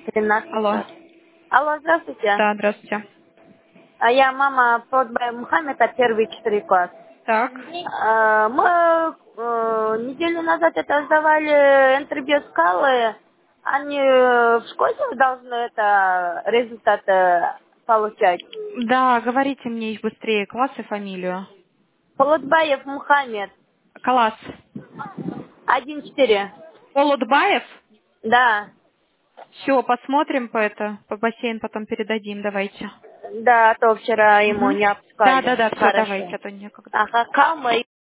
13 Алло. класс. Алло, здравствуйте. Да, здравствуйте. Я мама Подбай Мухаммеда, первый 4 класс. Так. Мы неделю назад это сдавали интервью скалы. Они в школе должны это результаты получать. Да, говорите мне их быстрее. Класс и фамилию. Полутбаев Мухаммед. Класс. 1-4. Полутбаев? Да. Все, посмотрим по бассейн потом передадим, давайте. Да, а то вчера ему Угу. не Да, опускали. да, да, все, Хорошо. давайте, а то некогда. Ага, Кама